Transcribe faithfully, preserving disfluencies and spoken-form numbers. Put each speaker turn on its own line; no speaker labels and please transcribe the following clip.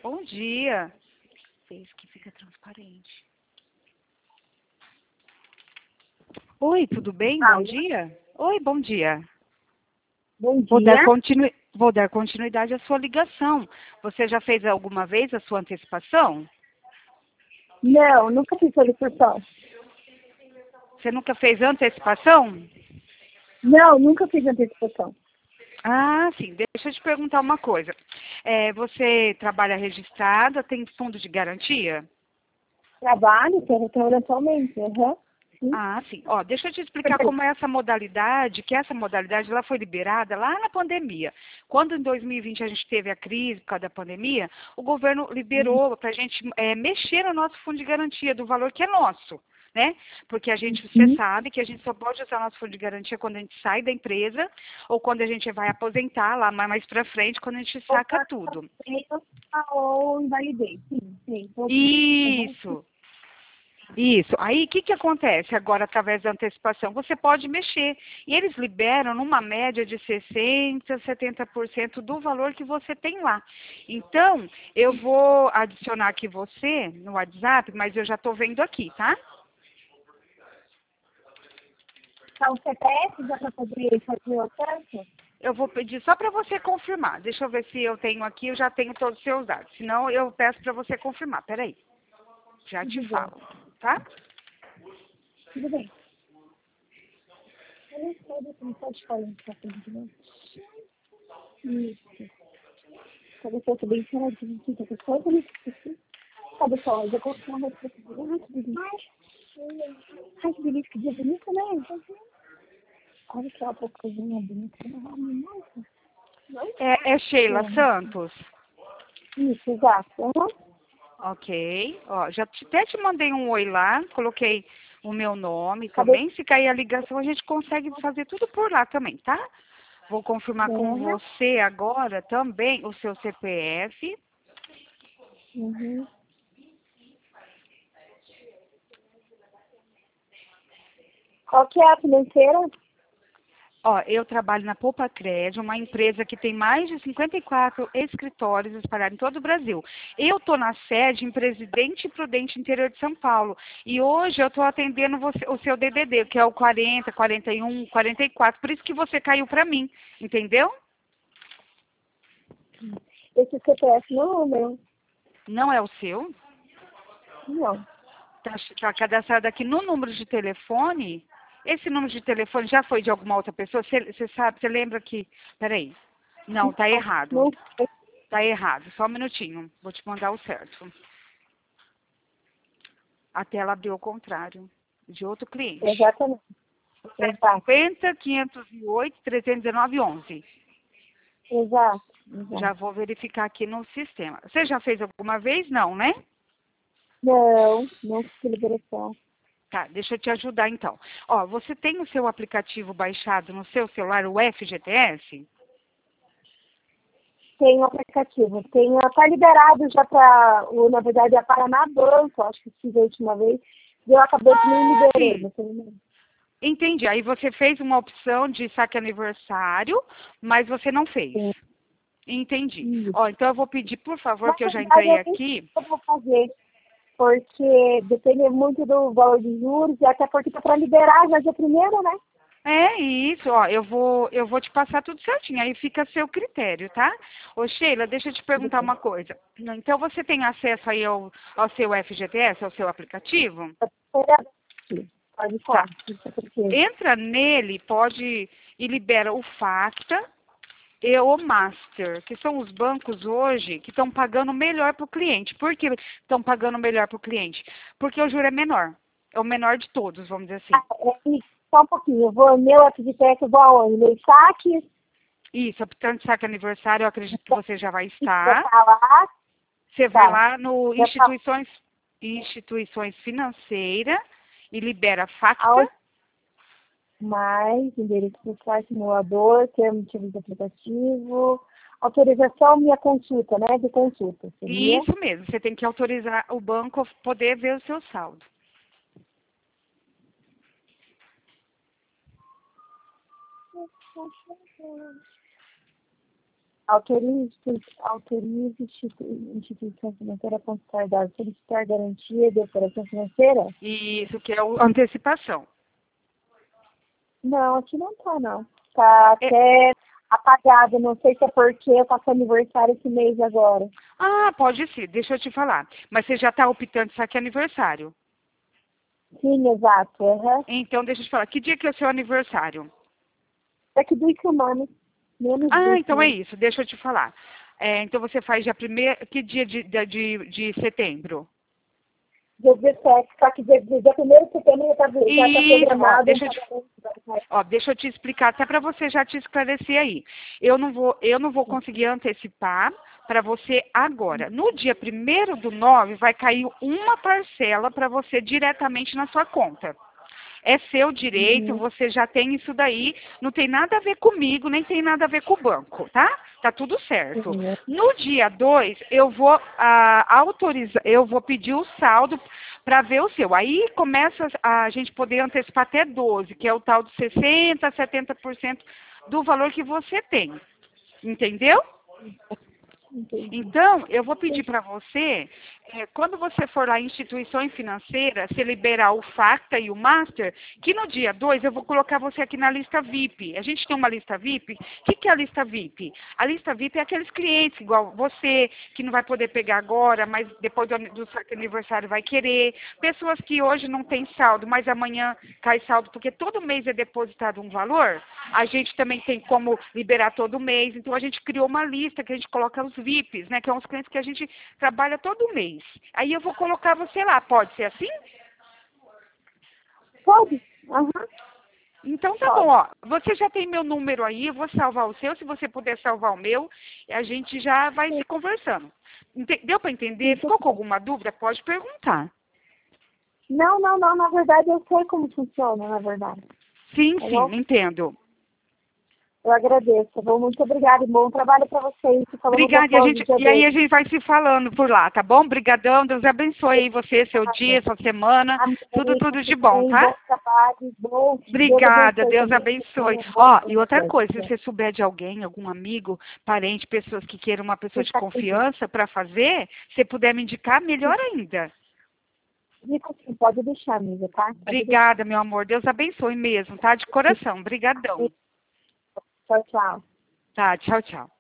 Bom dia. Fez que fica transparente. Oi, tudo bem? Bom dia. Oi, bom dia.
Bom
Vou dar,
dia.
continu... Vou dar continuidade à sua ligação. Você já fez alguma vez a sua antecipação?
Não, nunca fiz solicitação.
Você nunca fez antecipação?
Não, nunca fiz antecipação.
Ah, sim. Deixa eu te perguntar uma coisa. É, você trabalha registrada, tem fundo de garantia?
Trabalho, quero trabalhar atualmente. Uhum. Sim.
Ah, sim. Ó, deixa eu te explicar como é essa modalidade, que essa modalidade ela foi liberada lá na pandemia. Quando em dois mil e vinte a gente teve a crise por causa da pandemia, o governo liberou para a gente é, mexer no nosso fundo de garantia do valor que é nosso, né? Porque a gente, você
Uhum.
sabe que a gente só pode usar nosso fundo de garantia quando a gente sai da empresa ou quando a gente vai aposentar lá mais para frente, quando a gente saca tudo.
Ou invalidei. Sim, sim. Uhum.
Isso. Isso. Aí, o que, que acontece agora através da antecipação? Você pode mexer. E eles liberam numa média de sessenta por cento, setenta por cento do valor que você tem lá. Então, eu vou adicionar aqui você no WhatsApp, mas eu já estou vendo aqui, tá?
Tá o C P F já para poder fazer o acesso?
Eu vou pedir só para você confirmar. Deixa eu ver se eu tenho aqui, eu já tenho todos os seus dados. Senão, eu peço para você confirmar. Peraí. Já te
Tudo bem.
falo, tá?
Tudo bem. Eu não sei como pode falar isso aqui, né? Isso. Sabe que eu tô bem paradinho aqui, tá com coisa ali que esqueci. Sabe só, eu já coloquei uma roupa aqui. Ai, que delícia. Ai, que delícia, que dia bonito, né? Olha aquela pouquinha bonita. Nossa.
É, é Sheila Santos.
Isso, exato. Uhum.
Ok. Ó, já te- até te mandei um oi lá, coloquei o meu nome
Cadê?
também. Se cair a ligação, a gente consegue fazer tudo por lá também, tá? Vou confirmar com
Uhum.
você agora também o seu C P F.
Uhum. Qual que é a financeira?
Ó, eu trabalho na Poupa Crédito, uma empresa que tem mais de cinquenta e quatro escritórios espalhados em todo o Brasil. Eu estou na sede em Presidente Prudente, interior de São Paulo. E hoje eu estou atendendo você- o seu D D D, que é o quarenta, quarenta e um, quarenta e quatro. Por isso que você caiu para mim, entendeu?
Esse C P F não é o meu.
Não é o seu?
Não.
Está tá cadastrado aqui no número de telefone. Esse número de telefone já foi de alguma outra pessoa? Você sabe, você lembra que... Peraí. Não, tá errado.
Não.
Tá errado. Só um minutinho. Vou te mandar o certo. A tela abriu ao contrário. De outro cliente.
Exatamente. Exato.
cinquenta, quinhentos e oito, trezentos e dezenove, onze.
Exato.
Já
Exato.
vou verificar aqui no sistema. Você já fez alguma vez? Não, né?
Não, não fiz liberação.
Tá, deixa eu te ajudar então. Ó, você tem o seu aplicativo baixado no seu celular, o F G T S?
Tem um aplicativo. Tem, tá liberado já para, na verdade, é a Paraná Banco, acho que fiz a última vez. E eu acabei que não
Ah,
liberei.
sim.
Não sei nem.
Entendi. Aí você fez uma opção de saque aniversário, mas você não fez.
Sim.
Entendi.
Isso.
Ó, então eu vou pedir, por favor,
Na
que eu já
verdade,
entrei
eu nem sei
aqui.
o que eu vou fazer, porque depende muito do valor de juros, e até porque tá para liberar já dia primeiro, né?
É isso, ó, eu vou, eu vou te passar tudo certinho, aí fica a seu critério, tá? Ô Sheila, deixa eu te perguntar uma coisa. Então você tem acesso aí ao, ao seu F G T S, ao seu aplicativo?
Pode
Tá.
falar. Isso é porque
Entra nele, pode e libera o FACTA e o Master, que são os bancos hoje que estão pagando melhor para o cliente. Por que estão pagando melhor para o cliente? Porque o juro é menor. É o menor de todos, vamos dizer assim.
Ah, é, isso. Só um pouquinho. Eu vou, meu F G T S, eu vou aonde? Meu saque,
Isso, a tanto de saque aniversário, eu acredito que você já vai
já
estar.
tá lá,
Você vai
tá.
lá no
Já tá
instituições, instituições financeiras e libera FACTA.
aonde? Mais, endereço pessoal, simulador, termo de uso do aplicativo, autorização, minha consulta, né? De consulta.
E
Seria?
isso mesmo, você tem que autorizar o banco a poder ver o seu saldo.
Autorize, autorize institui- instituição financeira a consultar dados, solicitar garantia de operação financeira?
Isso que é o antecipação.
Não, aqui não tá, não. Tá
É,
até apagado, não sei se é porque eu faço aniversário esse mês agora.
ah, pode ser, deixa eu te falar. Mas você já está optando isso aqui é aniversário.
Sim, exato. Uhum.
Então, deixa eu te falar, que dia que é o seu aniversário?
Daqui duas semanas, menos de
Ah,
duas
então é
semanas.
isso, deixa eu te falar. É, então você faz dia primeiro, que dia de, de, de, de setembro?
Dia dezessete, só que dia, dia primeiro de setembro já está já tá
Isso, ó,
programado.
deixa
um
eu te,
pagamento.
ó, deixa eu te explicar, até para você já te esclarecer aí. Eu não vou, eu não vou conseguir antecipar para você agora. No dia primeiro do nove vai cair uma parcela para você diretamente na sua conta. É seu direito,
Uhum.
você já tem isso daí, não tem nada a ver comigo, nem tem nada a ver com o banco, tá? Tá tudo certo.
Sim,
No dia dois, eu vou ah, autorizar, eu vou pedir o saldo para ver o seu. Aí começa a gente poder antecipar até doze, que é o tal de sessenta, setenta por cento do valor que você tem. Entendeu?
entendi.
Então, eu vou pedir para você, eh, quando você for lá em instituição financeira, você liberar o FACTA e o Master, que no dia dois eu vou colocar você aqui na lista V I P. A gente tem uma lista V I P. O que, que é a lista V I P? A lista V I P é aqueles clientes, igual você, que não vai poder pegar agora, mas depois do, do seu aniversário vai querer. Pessoas que hoje não têm saldo, mas amanhã cai saldo, porque todo mês é depositado um valor. A gente também tem como liberar todo mês. Então, a gente criou uma lista que a gente coloca os V I Ps, né? Que são os clientes que a gente trabalha todo mês. Aí eu vou colocar você lá. Pode ser assim?
Pode? Aham,
Então, tá bom,
pode.
ó. Você já tem meu número aí, eu vou salvar o seu. Se você puder salvar o meu, a gente já vai
Sim,
se conversando. Ente- Deu para entender?
sim,
Ficou
tudo
com
bem.
alguma dúvida? Pode perguntar.
Não, não, não, na verdade eu sei como funciona, na verdade.
Sim,
Tá
sim,
bom?
entendo.
Eu agradeço, tá bom? Muito obrigada e bom trabalho para vocês. Se falamos
Obrigada, e, a
depois do
gente,
dia
e aí
dois.
a gente vai se falando por lá, tá bom? Obrigadão, Deus abençoe aí você, seu dia, sua semana,
Amém.
tudo, tudo de
Você
bom,
também,
tá?
bom trabalho, bom, Deus
Obrigada,
abençoe
Deus
também.
abençoe.
Bom
Ó, e outra coisa, se
dia.
você souber de alguém, algum amigo, parente, pessoas que queiram uma pessoa de
Fica aqui.
confiança para fazer, se puder me indicar, melhor ainda.
Fica assim, pode deixar, amiga, tá? Pode deixar.
Obrigada, meu amor, Deus abençoe mesmo, tá? De coração, brigadão.
Tchau, tchau.
Tá, tchau, tchau.